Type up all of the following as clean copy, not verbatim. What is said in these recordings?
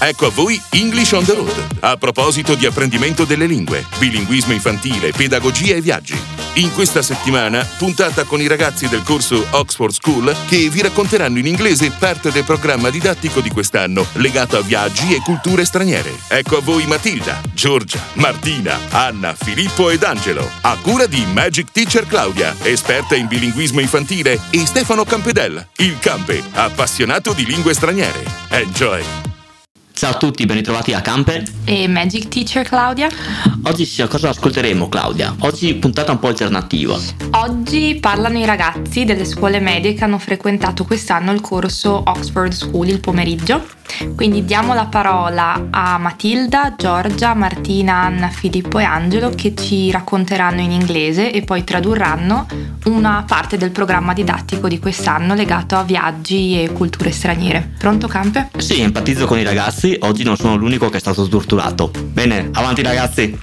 Ecco a voi English on the Road. A proposito di apprendimento delle lingue, bilinguismo infantile, pedagogia e viaggi. In questa settimana, puntata con i ragazzi del corso Oxford School che vi racconteranno in inglese parte del programma didattico di quest'anno legato a viaggi e culture straniere. Ecco a voi Matilda, Giorgia, Martina, Anna, Filippo ed Angelo, a cura di Magic Teacher Claudia, esperta in bilinguismo infantile, e Stefano Campedel, il Campe, appassionato di lingue straniere. Enjoy! Ciao a tutti, ben ritrovati a Campe e Magic Teacher Claudia. Oggi cosa ascolteremo, Claudia? Oggi puntata un po' alternativa. Oggi parlano i ragazzi delle scuole medie che hanno frequentato quest'anno il corso Oxford School il pomeriggio. Quindi diamo la parola a Matilda, Giorgia, Martina, Anna, Filippo e Angelo che ci racconteranno in inglese e poi tradurranno una parte del programma didattico di quest'anno legato a viaggi e culture straniere. Pronto, Campe? Sì, empatizzo con i ragazzi, oggi non sono l'unico che è stato torturato. Bene, avanti ragazzi!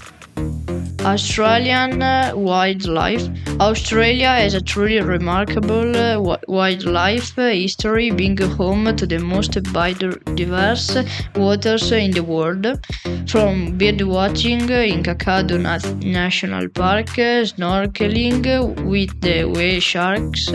Australian wildlife. Australia has a truly remarkable wildlife history, being home to the most biodiverse waters in the world. From bird watching in Kakadu National Park, snorkeling with the whale sharks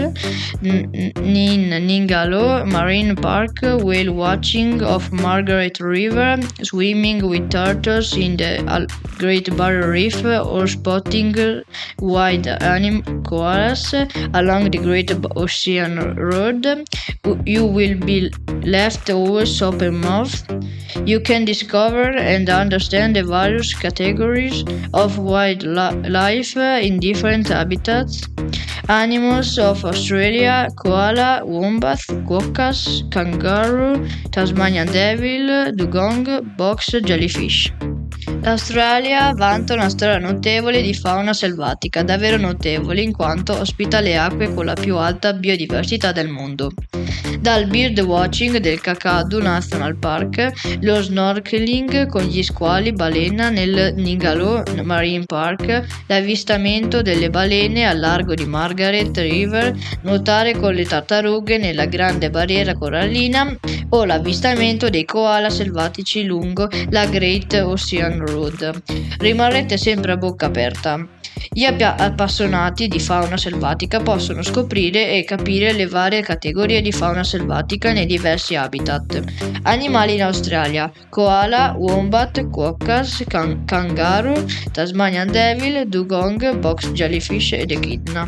in Ningalo Marine Park, whale watching of Margaret River, swimming with turtles in the Great Barrier Reef, or spotting wild koalas along the Great Ocean Road, you will be left always open-mouthed. You can discover and understand the various categories of wildlife in different habitats. Animals of Australia: koala, wombat, quokkas, kangaroo, Tasmanian devil, dugong, box jellyfish. L'Australia vanta una storia notevole di fauna selvatica, davvero notevole in quanto ospita le acque con la più alta biodiversità del mondo. Dal bird watching del Kakadu National Park, lo snorkeling con gli squali balena nel Ningalo Marine Park, l'avvistamento delle balene al largo di Margaret River, nuotare con le tartarughe nella Grande Barriera Corallina o l'avvistamento dei koala selvatici lungo la Great Ocean Road. Rimarrete sempre a bocca aperta. Gli appassionati di fauna selvatica possono scoprire e capire le varie categorie di fauna selvatica nei diversi habitat. Animali in Australia: koala, wombat, quokkas, kangaroo, Tasmanian devil, dugong, box jellyfish ed echidna.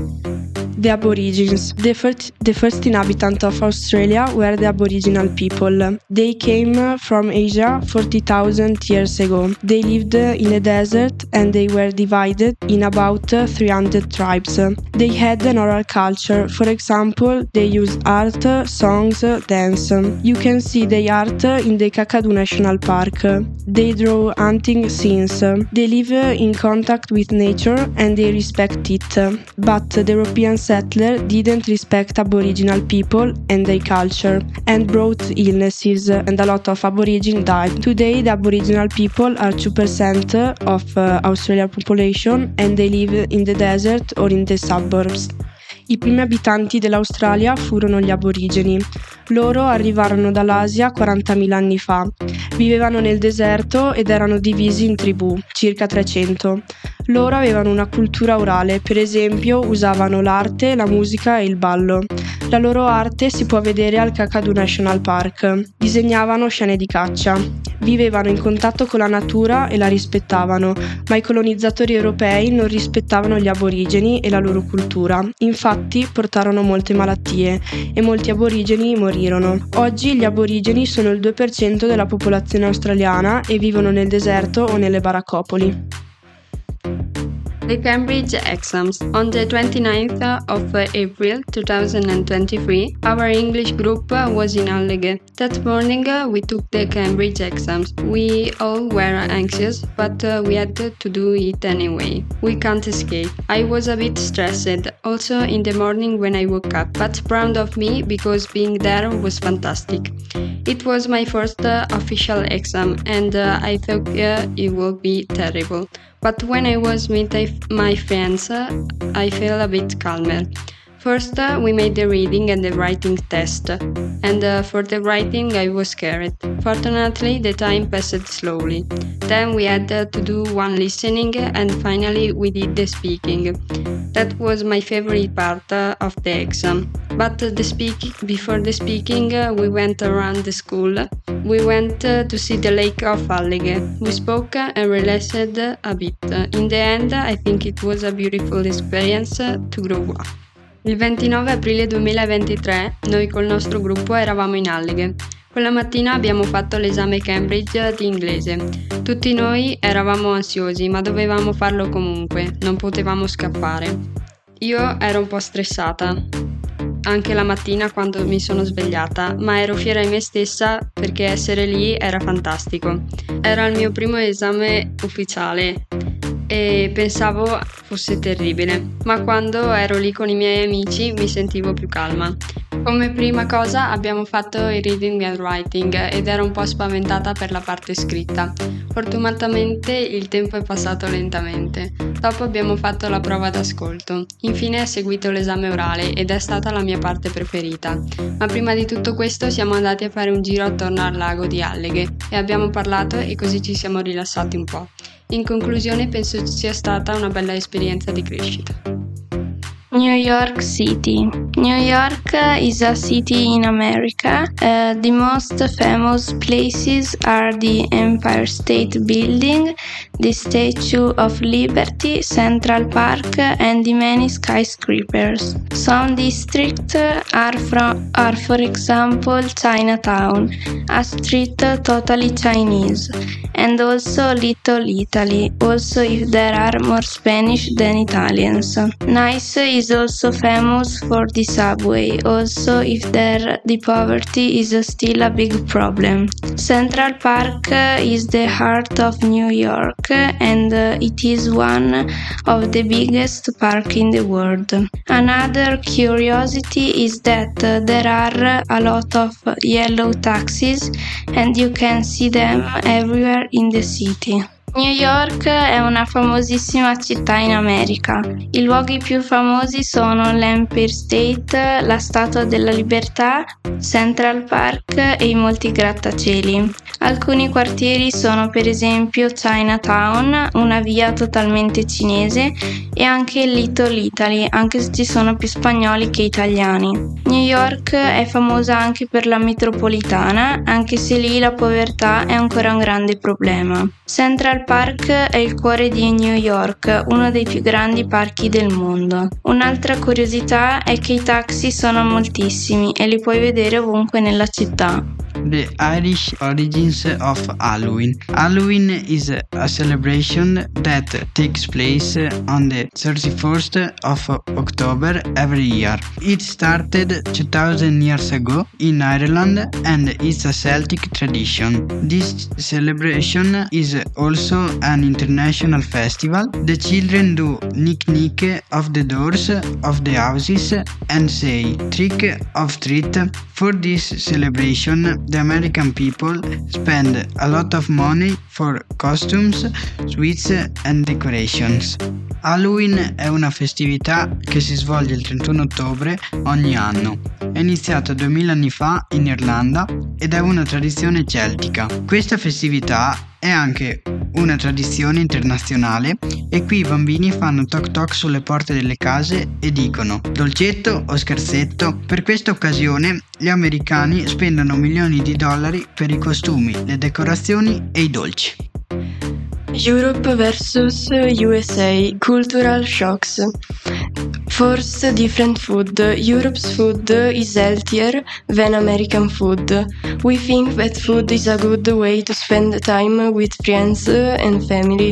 The Aborigines. The first inhabitant of Australia were the Aboriginal people. They came from Asia 40,000 years ago. They lived in a desert and they were divided in about 300 tribes. They had an oral culture. For example, they used art, songs, dance. You can see the art in the Kakadu National Park. They draw hunting scenes. They live in contact with nature and they respect it. But the European settler didn't respect Aboriginal people and their culture and brought illnesses, and a lot of Aborigines died. Today the Aboriginal people are 2% of Australian population and they live in the desert or in the suburbs. I primi abitanti dell'Australia furono gli aborigeni. Loro arrivarono dall'Asia 40.000 anni fa. Vivevano nel deserto ed erano divisi in tribù, circa 300. Loro avevano una cultura orale, per esempio usavano l'arte, la musica e il ballo. La loro arte si può vedere al Kakadu National Park. Disegnavano scene di caccia. Vivevano in contatto con la natura e la rispettavano, ma i colonizzatori europei non rispettavano gli aborigeni e la loro cultura. Infatti portarono molte malattie e molti aborigeni morirono. Oggi gli aborigeni sono il 2% della popolazione australiana e vivono nel deserto o nelle baraccopoli. The Cambridge exams. On the 29th of April 2023, our English group was in Alleghe. That morning we took the Cambridge exams. We all were anxious, but we had to do it anyway. We can't escape. I was a bit stressed, also in the morning when I woke up, but proud of me because being there was fantastic. It was my first official exam and I thought it would be terrible. But when I was with my friends, I felt a bit calmer. First, we made the reading and the writing test, and for the writing I was scared. Fortunately, the time passed slowly. Then we had to do one listening, and finally we did the speaking. That was my favorite part of the exam. But before the speaking, we went around the school. We went to see the lake of Alleghe. We spoke and relaxed a bit. In the end, I think it was a beautiful experience to grow up. Il 29 aprile 2023 noi col nostro gruppo eravamo in Alleghe. Quella mattina abbiamo fatto l'esame Cambridge di inglese. Tutti noi eravamo ansiosi, ma dovevamo farlo comunque, non potevamo scappare. Io ero un po' stressata, anche la mattina quando mi sono svegliata, ma ero fiera di me stessa perché essere lì era fantastico. Era il mio primo esame ufficiale e pensavo fosse terribile, ma quando ero lì con i miei amici mi sentivo più calma. Come prima cosa abbiamo fatto il reading and writing ed ero un po' spaventata per la parte scritta. Fortunatamente il tempo è passato lentamente. Dopo abbiamo fatto la prova d'ascolto. Infine è seguito l'esame orale ed è stata la mia parte preferita. Ma prima di tutto questo siamo andati a fare un giro attorno al lago di Alleghe e abbiamo parlato e così ci siamo rilassati un po'. In conclusione penso sia stata una bella esperienza di crescita. New York City. New York is a city in America. The most famous places are the Empire State Building, the Statue of Liberty, Central Park, and the many skyscrapers. Some districts are for example, Chinatown, a street totally Chinese, and also Little Italy, also if there are more Spanish than Italians. Nice is also famous for the subway, also if there the poverty is still a big problem. Central Park is the heart of New York and it is one of the biggest parks in the world. Another curiosity is that there are a lot of yellow taxis and you can see them everywhere in the city. New York è una famosissima città in America. I luoghi più famosi sono l'Empire State, la Statua della Libertà, Central Park e i molti grattacieli. Alcuni quartieri sono per esempio Chinatown, una via totalmente cinese, e anche Little Italy, anche se ci sono più spagnoli che italiani. New York è famosa anche per la metropolitana, anche se lì la povertà è ancora un grande problema. Central Park è il cuore di New York, uno dei più grandi parchi del mondo. Un'altra curiosità è che i taxi sono moltissimi e li puoi vedere ovunque nella città. The Irish origins of Halloween. Halloween is a celebration that takes place on the 31st of October every year. It started 2000 years ago in Ireland and it's a Celtic tradition. This celebration is also an international festival. The children do knick-knack of the doors of the houses and say trick or treat. For this celebration, the American people spend a lot of money for costumes, sweets and decorations. Halloween è una festività che si svolge il 31 ottobre ogni anno. È iniziata 2000 anni fa in Irlanda ed è una tradizione celtica. Questa festività è anche una tradizione internazionale e qui i bambini fanno toc toc sulle porte delle case e dicono dolcetto o scherzetto. Per questa occasione gli americani spendono milioni di dollari per i costumi, le decorazioni e i dolci. Europe versus USA. Cultural shocks. First, different food. Europe's food is healthier than American food. We think that food is a good way to spend time with friends and family.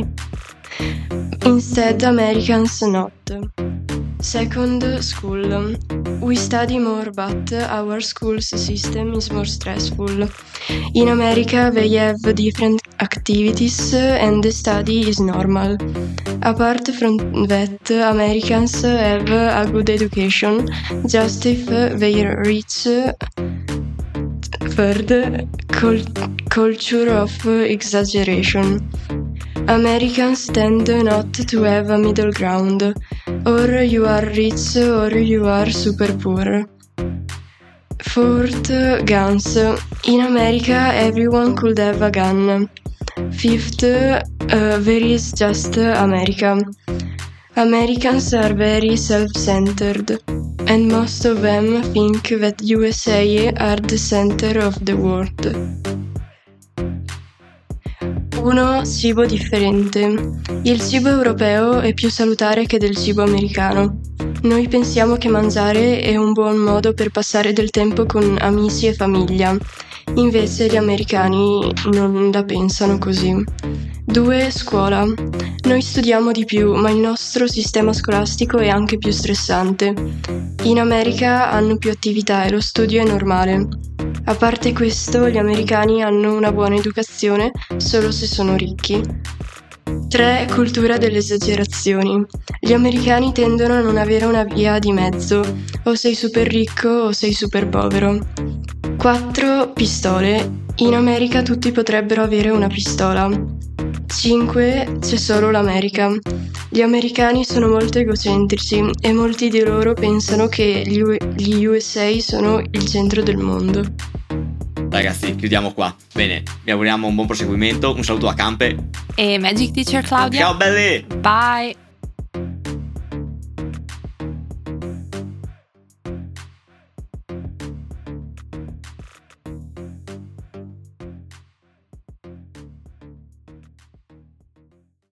Instead, Americans not. Second, school. We study more, but our school system is more stressful. In America, they have different activities and the study is normal. Apart from that, Americans have a good education, just if they reach. Third, culture of exaggeration. Americans tend not to have a middle ground. Or you are rich or you are super poor. Fourth, guns. In America, everyone could have a gun. Fifth, there is just America. Americans are very self-centered, and most of them think that USA are the center of the world. 1. Cibo differente. Il cibo europeo è più salutare che del cibo americano. Noi pensiamo che mangiare è un buon modo per passare del tempo con amici e famiglia. Invece gli americani non la pensano così. 2. Scuola. Noi studiamo di più, ma il nostro sistema scolastico è anche più stressante. In America hanno più attività e lo studio è normale. A parte questo, gli americani hanno una buona educazione solo se sono ricchi. 3. Cultura delle esagerazioni. Gli americani tendono a non avere una via di mezzo, o sei super ricco o sei super povero. 4. Pistole. In America tutti potrebbero avere una pistola. 5. C'è solo l'America. Gli americani sono molto egocentrici e molti di loro pensano che gli USA sono il centro del mondo. Ragazzi, chiudiamo qua. Bene, vi auguriamo un buon proseguimento. Un saluto a Campe E Magic Teacher Claudia. Ciao belli! Bye!